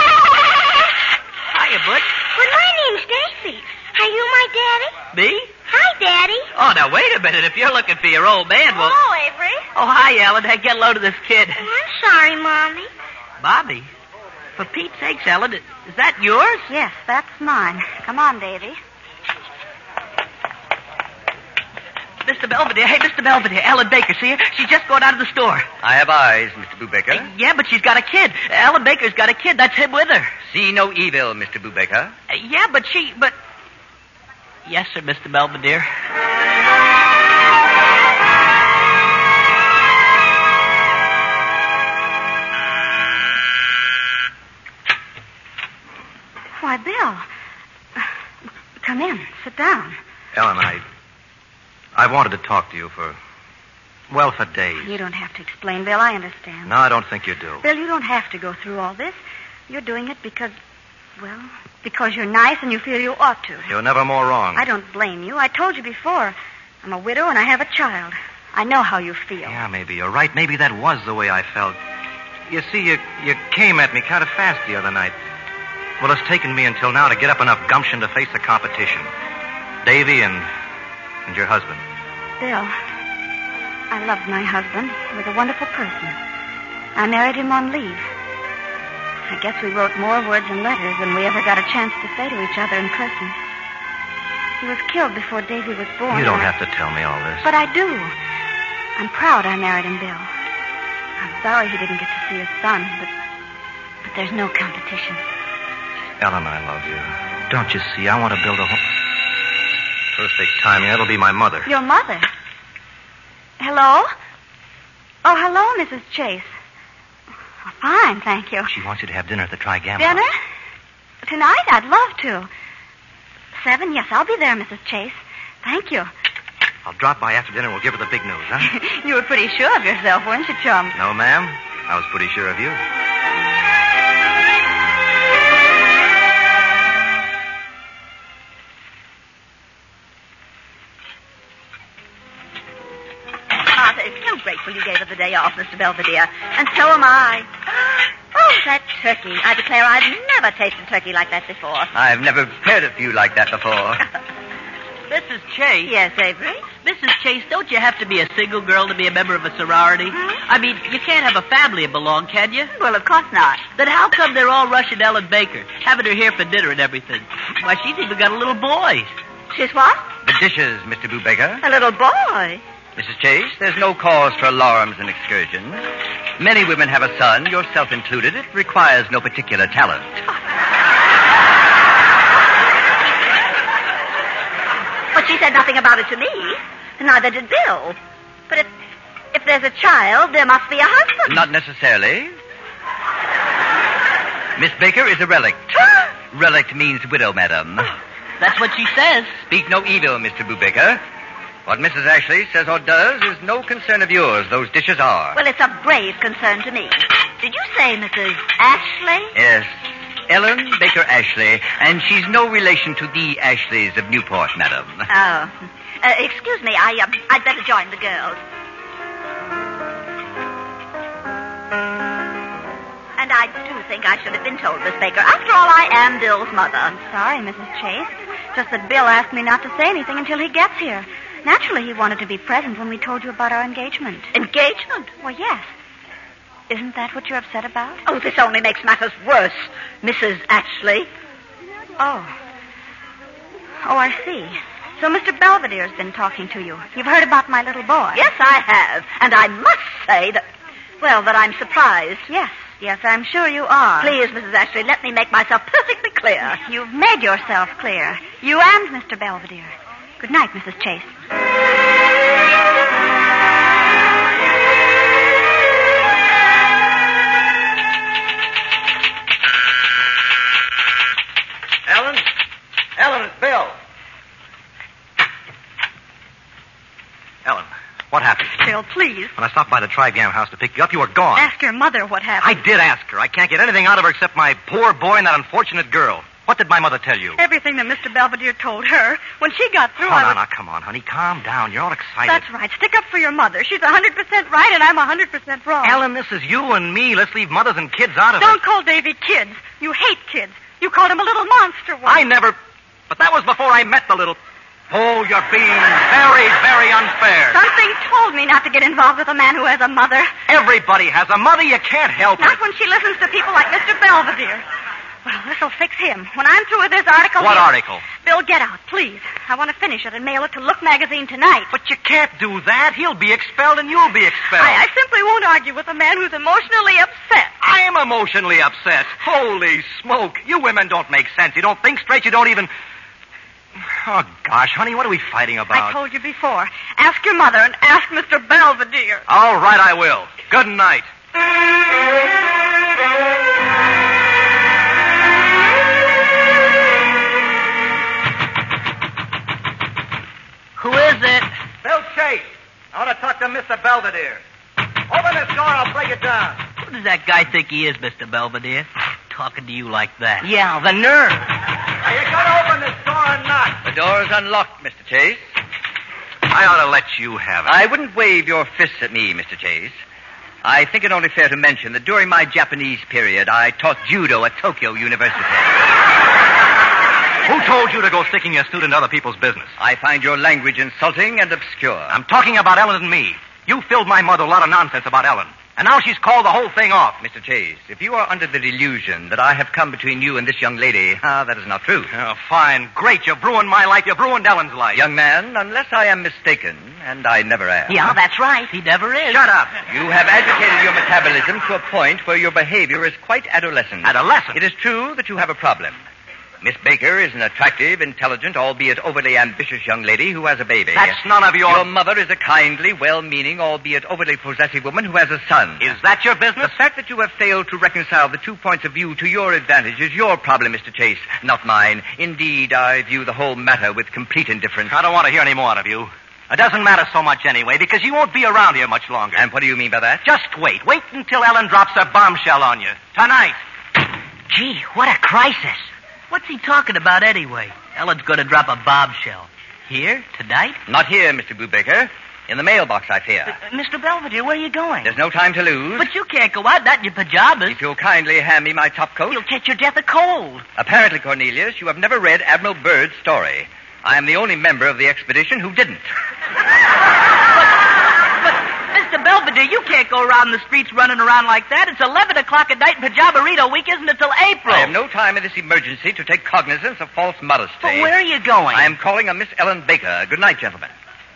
Hiya, Bud. Well, my name's Stacy. Are you my daddy? Me? Hi, Daddy. Oh, now, wait a minute. If you're looking for your old man, well... Hello, Avery. Oh, hi, Ellen. Hey, get a load of this kid. Oh, I'm sorry, Mommy. Bobby? For Pete's sakes, Ellen, is that yours? Yes, that's mine. Come on, Davy. Mr. Belvedere. Hey, Mr. Belvedere. Ellen Baker, see her? She's just going out of the store. I have eyes, Mr. Brubaker. Yeah, but she's got a kid. Ellen Baker's got a kid. That's him with her. See no evil, Mr. Brubaker. Yeah, but Yes, sir, Mr. Belvedere. Why, Bill. Come in. Sit down. Ellen, I wanted to talk to you for days. You don't have to explain, Bill. I understand. No, I don't think you do. Bill, you don't have to go through all this. You're doing it because you're nice and you feel you ought to. You're never more wrong. I don't blame you. I told you before. I'm a widow and I have a child. I know how you feel. Yeah, maybe you're right. Maybe that was the way I felt. You see, you came at me kind of fast the other night. Well, it's taken me until now to get up enough gumption to face the competition. Davy and your husband. Bill, I loved my husband. He was a wonderful person. I married him on leave. I guess we wrote more words and letters than we ever got a chance to say to each other in person. He was killed before Davy was born. You don't have to tell me all this. But I do. I'm proud I married him, Bill. I'm sorry he didn't get to see his son, but there's no competition. Ellen, I love you. Don't you see? I want to build a home. Perfect timing. That'll be my mother. Your mother? Hello? Oh, hello, Mrs. Chase. Oh, fine, thank you. She wants you to have dinner at the Trigam. Dinner? Tonight? I'd love to. 7? Yes, I'll be there, Mrs. Chase. Thank you. I'll drop by after dinner and we'll give her the big news, huh? You were pretty sure of yourself, weren't you, chum? No, ma'am. I was pretty sure of you. Martha is so grateful you gave her the day off, Mr. Belvedere. And so am I. Oh, that turkey. I declare I've never tasted turkey like that before. I've never prepared it for you like that before. Mrs. Chase. Yes, Avery? Mrs. Chase, don't you have to be a single girl to be a member of a sorority? I mean, you can't have a family and belong, can you? Well, of course not. Then how come they're all rushing Ellen Baker, having her here for dinner and everything? Why, she's even got a little boy. She's what? The dishes, Mr. Brubaker. A little boy. Mrs. Chase, there's no cause for alarms and excursions. Many women have a son, yourself included. It requires no particular talent. But she said nothing about it to me. Neither did Bill. But if there's a child, there must be a husband. Not necessarily. Miss Baker is a relict. Relict means widow, madam. That's what she says. Speak no evil, Mr. Brubaker. What Mrs. Ashley says or does is no concern of yours. Those dishes are. Well, it's of grave concern to me. Did you say Mrs. Ashley? Yes. Ellen Baker Ashley, and she's no relation to the Ashleys of Newport, madam. Oh. Excuse me, I'd better join the girls. And I do think I should have been told, Miss Baker. After all, I am Bill's mother. I'm sorry, Mrs. Chase. Just that Bill asked me not to say anything until he gets here. Naturally, he wanted to be present when we told you about our engagement. Engagement? Well, yes. Isn't that what you're upset about? Oh, this only makes matters worse, Mrs. Ashley. Oh, I see. So Mr. Belvedere's been talking to you. You've heard about my little boy. Yes, I have. And I must say that I'm surprised. Yes, I'm sure you are. Please, Mrs. Ashley, let me make myself perfectly clear. You've made yourself clear. You and Mr. Belvedere. Good night, Mrs. Chase. Ellen, it's Bill. Ellen, what happened? Bill, please. When I stopped by the Trigam house to pick you up, you were gone. Ask your mother what happened. I did ask her. I can't get anything out of her except my poor boy and that unfortunate girl. What did my mother tell you? Everything that Mr. Belvedere told her. When she got through, Now, come on, honey. Calm down. You're all excited. That's right. Stick up for your mother. She's 100% right, and I'm 100% wrong. Ellen, this is you and me. Let's leave mothers and kids out of it. Don't call Davy kids. You hate kids. You called him a little monster once. I never... But that was before I met the little... Oh, you're being very, very unfair. Something told me not to get involved with a man who has a mother. Everybody has a mother. You can't help Not it. when she listens to people like Mr. Belvedere. Well, this'll fix him. When I'm through with this article... What article? Bill, get out, please. I want to finish it and mail it to Look magazine tonight. But you can't do that. He'll be expelled and you'll be expelled. I simply won't argue with a man who's emotionally upset. I am emotionally upset. Holy smoke. You women don't make sense. You don't think straight. You don't even... Oh, gosh, honey, what are we fighting about? I told you before. Ask your mother and ask Mr. Belvedere. All right, I will. Good night. Who is it? Bill Chase. I want to talk to Mr. Belvedere. Open this door, I'll break it down. Who does that guy think he is, Mr. Belvedere? Talking to you like that. Yeah, the nerve. Are you going to open this door or not? The door's unlocked, Mr. Chase. I ought to let you have it. I wouldn't wave your fists at me, Mr. Chase. I think it only fair to mention that during my Japanese period, I taught judo at Tokyo University. Who told you to go sticking your snoot into other people's business? I find your language insulting and obscure. I'm talking about Ellen and me. You filled my mother a lot of nonsense about Ellen. And now she's called the whole thing off. Mr. Chase, if you are under the delusion that I have come between you and this young lady, that is not true. Oh, fine. Great. You've ruined my life. You've ruined Ellen's life. Young man, unless I am mistaken, and I never am. Yeah, that's right. He never is. Shut up. You have agitated your metabolism to a point where your behavior is quite adolescent. Adolescent? It is true that you have a problem. Miss Baker is an attractive, intelligent, albeit overly ambitious young lady who has a baby. That's none of your... Your mother is a kindly, well-meaning, albeit overly possessive woman who has a son. Is that your business? The fact that you have failed to reconcile the 2 points of view to your advantage is your problem, Mr. Chase, not mine. Indeed, I view the whole matter with complete indifference. I don't want to hear any more out of you. It doesn't matter so much anyway, because you won't be around here much longer. And what do you mean by that? Just wait. Wait until Ellen drops a bombshell on you. Tonight. Gee, what a crisis. What's he talking about anyway? Ellen's going to drop a bombshell. Here? Tonight? Not here, Mr. Brubaker. In the mailbox, I fear. Mr. Belvedere, where are you going? There's no time to lose. But you can't go out, not in your pajamas. If you'll kindly hand me my top coat. You'll catch your death of cold. Apparently, Cornelius, you have never read Admiral Byrd's story. I am the only member of the expedition who didn't. Mr. Belvedere, you can't go around the streets running around like that. It's 11 o'clock at night and Pajamarito week isn't until April. I have no time in this emergency to take cognizance of false modesty. But where are you going? I am calling on Miss Ellen Baker. Good night, gentlemen.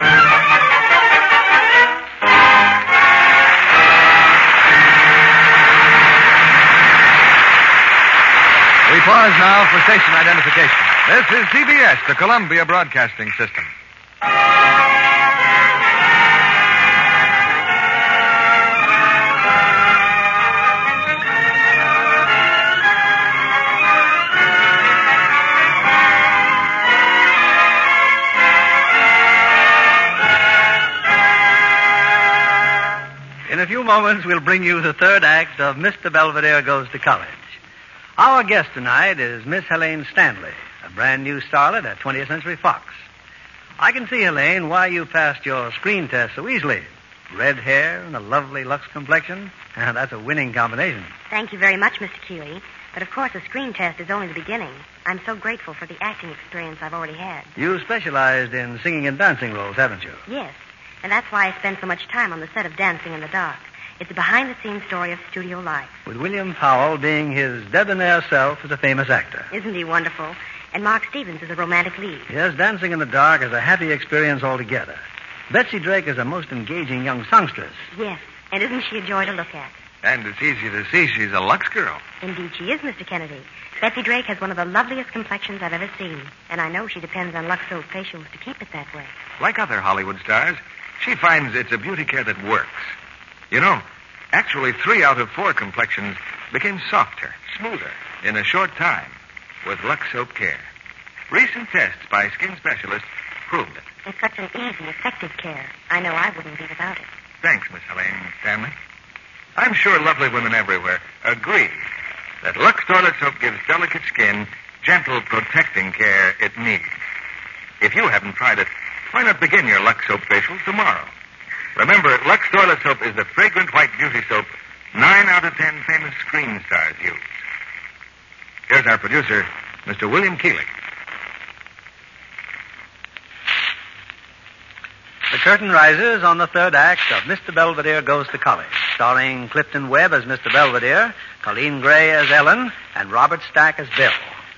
We pause now for station identification. This is CBS, the Columbia Broadcasting System. In a few moments, we'll bring you the third act of Mr. Belvedere Goes to College. Our guest tonight is Miss Helene Stanley, a brand new starlet at 20th Century Fox. I can see, Helene, why you passed your screen test so easily. Red hair and a lovely Lux complexion. That's a winning combination. Thank you very much, Mr. Keeley. But, of course, a screen test is only the beginning. I'm so grateful for the acting experience I've already had. You specialized in singing and dancing roles, haven't you? Yes. And that's why I spend so much time on the set of Dancing in the Dark. It's a behind-the-scenes story of studio life. With William Powell being his debonair self as a famous actor. Isn't he wonderful? And Mark Stevens is a romantic lead. Yes, Dancing in the Dark is a happy experience altogether. Betsy Drake is a most engaging young songstress. Yes, and isn't she a joy to look at? And it's easy to see she's a Lux girl. Indeed she is, Mr. Kennedy. Betsy Drake has one of the loveliest complexions I've ever seen. And I know she depends on Lux Soap facials to keep it that way. Like other Hollywood stars, she finds it's a beauty care that works. You know, actually 3 out of 4 complexions became softer, smoother, in a short time with Lux Soap Care. Recent tests by skin specialists proved it. It's such an easy, effective care. I know I wouldn't be without it. Thanks, Miss Helene Stanley. I'm sure lovely women everywhere agree that Lux Toilet Soap gives delicate skin gentle, protecting care it needs. If you haven't tried it, why not begin your Lux Soap facial tomorrow? Remember, Lux Toilet Soap is the fragrant white beauty soap 9 out of 10 famous screen stars use. Here's our producer, Mr. William Keeley. The curtain rises on the third act of Mr. Belvedere Goes to College, starring Clifton Webb as Mr. Belvedere, Colleen Gray as Ellen, and Robert Stack as Bill.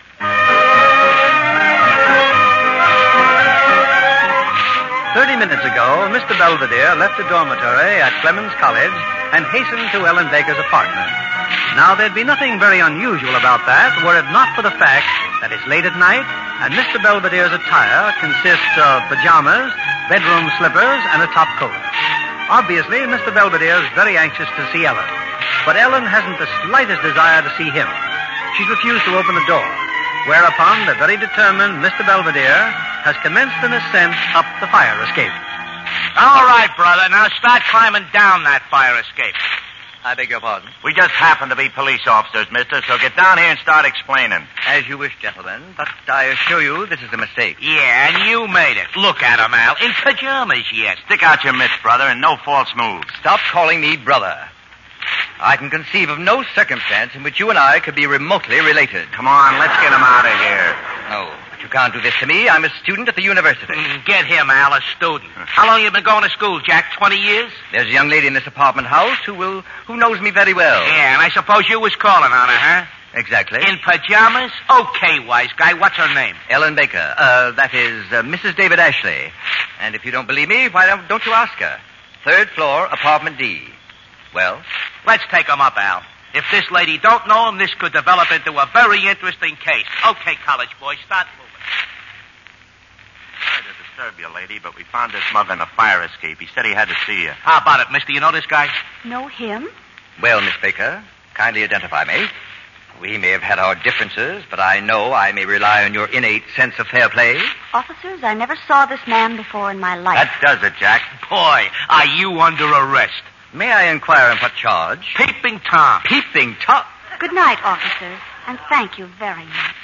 30 minutes ago, Mr. Belvedere left the dormitory at Clemens College and hastened to Ellen Baker's apartment. Now, there'd be nothing very unusual about that were it not for the fact that it's late at night and Mr. Belvedere's attire consists of pajamas, bedroom slippers, and a top coat. Obviously, Mr. Belvedere is very anxious to see Ellen, but Ellen hasn't the slightest desire to see him. She's refused to open the door, whereupon the very determined Mr. Belvedere has commenced an ascent up the fire escape. All right, brother. Now start climbing down that fire escape. I beg your pardon. We just happen to be police officers, mister, so get down here and start explaining. As you wish, gentlemen, but I assure you this is a mistake. Yeah, and you made it. Look at him, Al. In pajamas, yes. Stick out your mitts, brother, and no false moves. Stop calling me brother. I can conceive of no circumstance in which you and I could be remotely related. Come on, let's get him out of here. No, but you can't do this to me. I'm a student at the university. Get him, Al, a student. How long you been going to school, Jack? 20 years? There's a young lady in this apartment house who knows me very well. Yeah, and I suppose you was calling on her, huh? Exactly. In pajamas? Okay, wise guy. What's her name? Ellen Baker. That is Mrs. David Ashley. And if you don't believe me, why don't you ask her? 3rd floor, apartment D. Well? Let's take him up, Al. If this lady don't know him, this could develop into a very interesting case. Okay, college boy, start moving. Sorry to disturb you, lady, but we found this mug on the fire escape. He said he had to see you. How about it, mister? You know this guy? Know him? Well, Miss Baker, kindly identify me. We may have had our differences, but I know I may rely on your innate sense of fair play. Officers, I never saw this man before in my life. That does it, Jack. Boy, are you under arrest? May I inquire on what charge? Peeping Tom. Peeping Tom? Good night, officers, and thank you very much.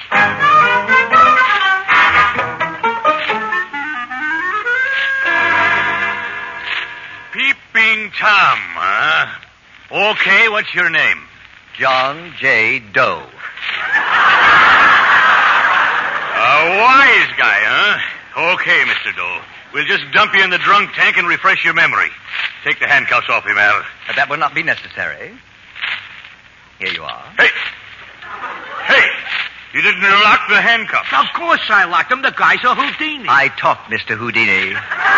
Peeping Tom, huh? Okay, what's your name? John J. Doe. A wise guy, huh? Okay, Mr. Doe. We'll just dump you in the drunk tank and refresh your memory. Take the handcuffs off him, Al. That will not be necessary. Here you are. Hey! You didn't lock the handcuffs. Of course I locked them. The guy's a Houdini. I taught Mr. Houdini.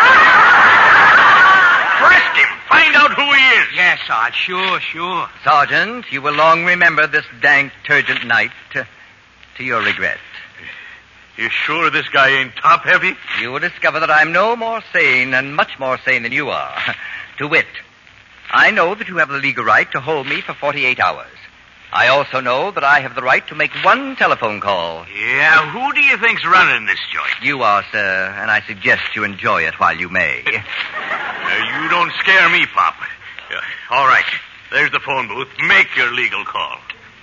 Arrest him. Find out who he is. Yes, Sarge. Sure. Sergeant, you will long remember this dank, turgent night to your regret. You sure this guy ain't top-heavy? You will discover that I'm no more sane and much more sane than you are. To wit, I know that you have the legal right to hold me for 48 hours. I also know that I have the right to make one telephone call. Yeah, who do you think's running this joint? You are, sir, and I suggest you enjoy it while you may. You don't scare me, Pop. All right, there's the phone booth. Make your legal call.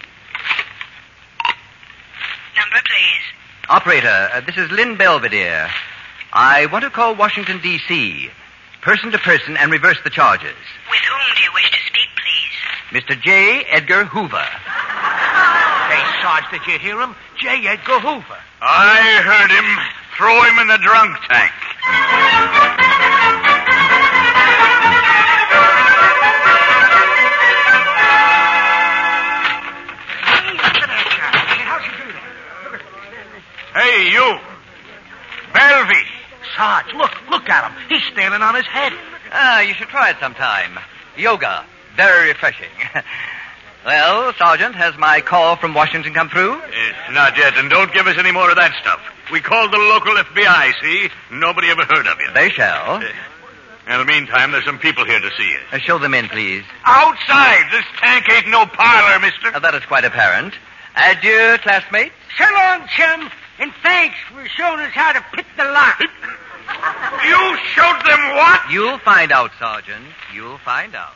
Number, please. Operator, this is Lynn Belvedere. I want to call Washington, D.C., person to person, and reverse the charges. With whom do you wish to speak, please? Mr. J. Edgar Hoover. Hey, Sarge, did you hear him? J. Edgar Hoover. I heard him. Throw him in the drunk tank. Hey, you. Belvy. Sarge, look at him. He's standing on his head. You should try it sometime. Yoga. Very refreshing. Well, Sergeant, has my call from Washington come through? Not yet, and don't give us any more of that stuff. We called the local FBI, see? Nobody ever heard of you. They shall. In the meantime, there's some people here to see you. Show them in, please. Outside! This tank ain't no parlor, mister. That is quite apparent. Adieu, classmates. So long, chum, and thanks for showing us how to pick the lock. You showed them what? You'll find out, Sergeant. You'll find out.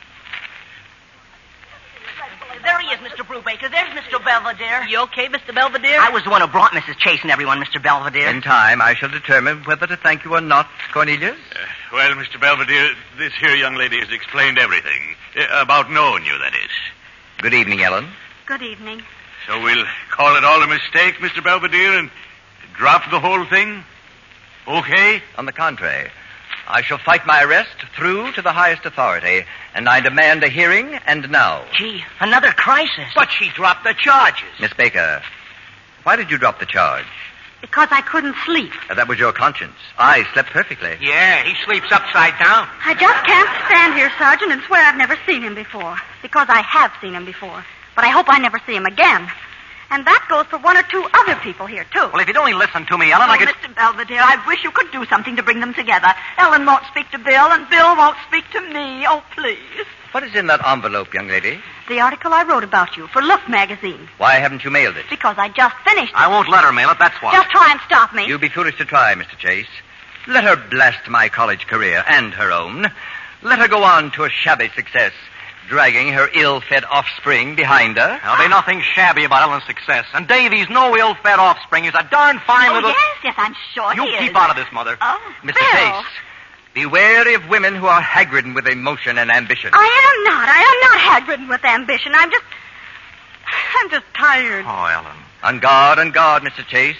There he is, Mr. Brubaker. There's Mr. Belvedere. You okay, Mr. Belvedere? I was the one who brought Mrs. Chase and everyone, Mr. Belvedere. In time, I shall determine whether to thank you or not, Cornelius. Well, Mr. Belvedere, this here young lady has explained everything. About knowing you, that is. Good evening, Ellen. Good evening. So we'll call it all a mistake, Mr. Belvedere, and drop the whole thing? Okay? On the contrary, I shall fight my arrest through to the highest authority, and I demand a hearing, and now. Gee, another crisis. But she dropped the charges. Miss Baker, why did you drop the charge? Because I couldn't sleep. That was your conscience. I slept perfectly. Yeah, he sleeps upside down. I just can't stand here, Sergeant, and swear I've never seen him before. Because I have seen him before. But I hope I never see him again. And that goes for one or two other people here, too. Well, if you'd only listen to me, Ellen, I could... Mr. Belvedere, I wish you could do something to bring them together. Ellen won't speak to Bill, and Bill won't speak to me. Oh, please. What is in that envelope, young lady? The article I wrote about you for Look magazine. Why haven't you mailed it? Because I just finished it. I won't let her mail it, that's why. Just try and stop me. You'd be foolish to try, Mr. Chase. Let her blast my college career and her own. Let her go on to a shabby success, dragging her ill-fed offspring behind her. There'll be nothing shabby about Ellen's success. And Davy's no ill-fed offspring. He's a darn fine little... Yes, I'm sure You he keep is. out of this, Mother. Oh, Mr. Bill. Chase, be wary of women who are hag-ridden with emotion and ambition. I am not hag-ridden with ambition. I'm just tired. Oh, Ellen. On guard, Mr. Chase.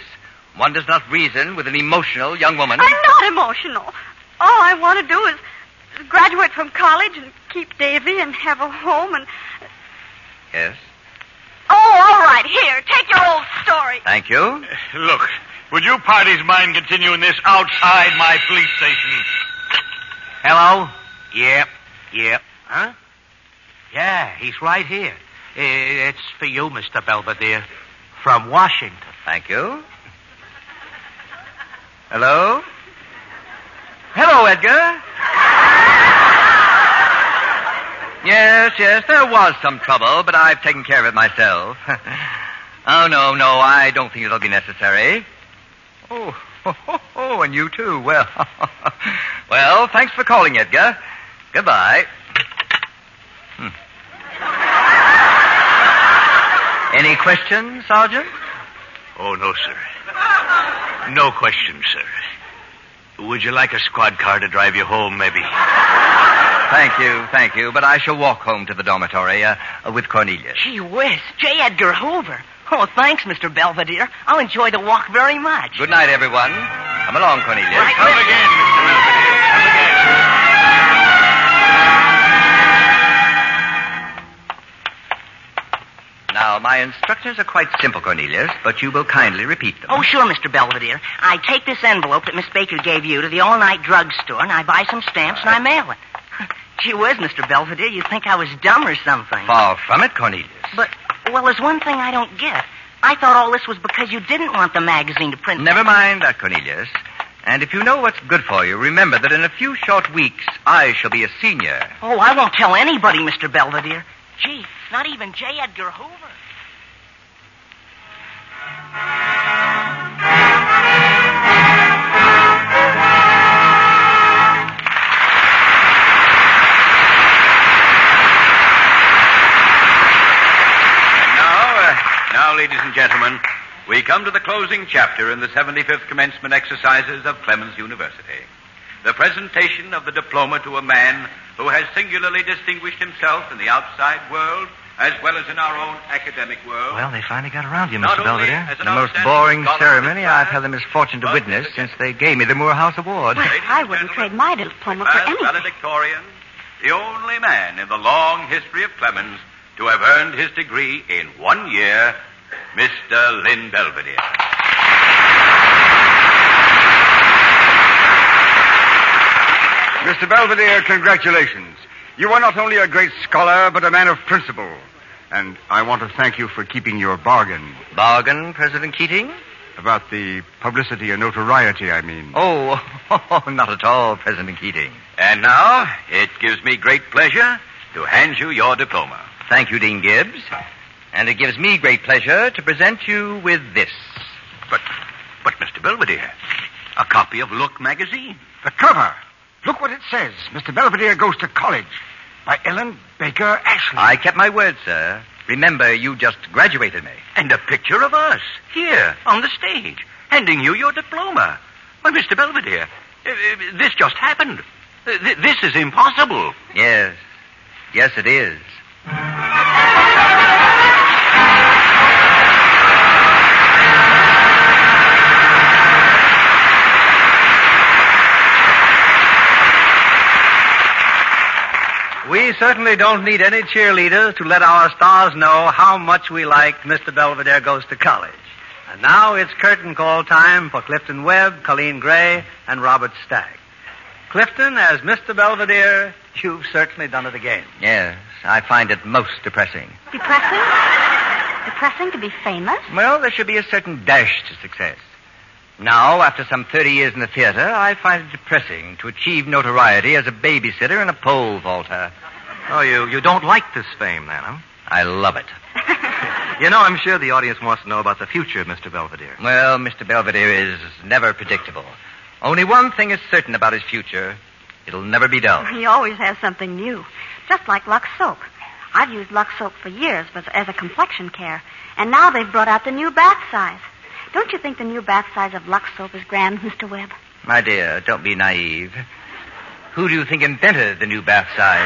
One does not reason with an emotional young woman. I'm not emotional. All I want to do is graduate from college and keep Davy and have a home and... Yes? Oh, all right. Here, take your old story. Thank you. Look, would you parties mind continuing this outside my police station? Hello? Yep. Huh? Yeah, he's right here. It's for you, Mr. Belvedere. From Washington. Thank you. Hello? Hello, Edgar. Yes, there was some trouble, but I've taken care of it myself. Oh, no, I don't think it'll be necessary. Oh, and you too. Well, well, thanks for calling, Edgar. Goodbye. Any questions, Sergeant? Oh, no, sir. No questions, sir. Would you like a squad car to drive you home, maybe? Thank you, but I shall walk home to the dormitory with Cornelius. Gee whiz, J. Edgar Hoover. Oh, thanks, Mr. Belvedere. I'll enjoy the walk very much. Good night, everyone. Come along, Cornelius. Right, Come again, Mr. Belvedere. Come again. Now, my instructions are quite simple, Cornelius, but you will kindly repeat them. Oh, sure, Mr. Belvedere. I take this envelope that Miss Baker gave you to the all-night drugstore, and I buy some stamps, and I mail it. Gee whiz, Mr. Belvedere, you'd think I was dumb or something. Far from it, Cornelius. But, well, there's one thing I don't get. I thought all this was because you didn't want the magazine to print... Never mind that, Cornelius. And if you know what's good for you, remember that in a few short weeks, I shall be a senior. Oh, I won't tell anybody, Mr. Belvedere. Gee, not even J. Edgar Hoover. Now, ladies and gentlemen, we come to the closing chapter in the 75th commencement exercises of Clemens University. The presentation of the diploma to a man who has singularly distinguished himself in the outside world as well as in our own academic world. Well, they finally got around you, Not Mr. only Belvedere. as an The most outstanding boring scholar ceremony of his I've class, had the misfortune to but witness since they gave me the Moorhouse Award. Well, I wouldn't trade my diploma for As anything. valedictorian, the only man in the long history of Clemens to have earned his degree in 1 year, Mr. Lynn Belvedere. Mr. Belvedere, congratulations. You are not only a great scholar, but a man of principle. And I want to thank you for keeping your bargain. Bargain, President Keating? About the publicity and notoriety, I mean. Oh, not at all, President Keating. And now, it gives me great pleasure to hand you your diploma. Thank you, Dean Gibbs. And it gives me great pleasure to present you with this. But, Mr. Belvedere, a copy of Look magazine. The cover. Look what it says. Mr. Belvedere Goes to College. By Ellen Baker Ashley. I kept my word, sir. Remember, you just graduated me. And a picture of us, here, on the stage, handing you your diploma. Why, Mr. Belvedere, this just happened. This is impossible. Yes, it is. We certainly don't need any cheerleaders to let our stars know how much we like Mr. Belvedere Goes to College. And now it's curtain call time for Clifton Webb, Colleen Gray, and Robert Stagg. Clifton, as Mr. Belvedere, you've certainly done it again. Yes, I find it most depressing. Depressing? Depressing to be famous? Well, there should be a certain dash to success. Now, after some 30 years in the theater, I find it depressing to achieve notoriety as a babysitter and a pole vaulter. Oh, you don't like this fame, then, huh? I love it. You know, I'm sure the audience wants to know about the future of Mr. Belvedere. Well, Mr. Belvedere is never predictable. Only one thing is certain about his future. It'll never be dull. He always has something new. Just like Lux soap. I've used Lux soap for years, but as a complexion care. And now they've brought out the new bath size. Don't you think the new bath size of Lux soap is grand, Mr. Webb? My dear, don't be naive. Who do you think invented the new bath size?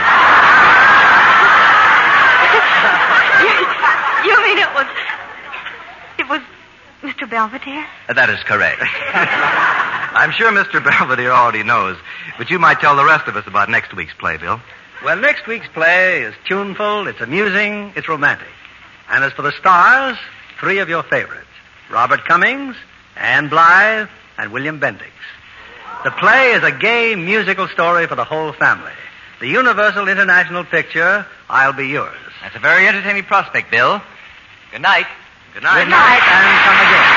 You mean it Mr. Belvedere? That is correct. I'm sure Mr. Belvedere already knows, but you might tell the rest of us about next week's play, Bill. Well, next week's play is tuneful, it's amusing, it's romantic. And as for the stars, 3 of your favorites, Robert Cummings, Anne Blythe, and William Bendix. The play is a gay musical story for the whole family. The Universal International picture, I'll Be Yours. That's a very entertaining prospect, Bill. Good night. Good night. Good night, and come again.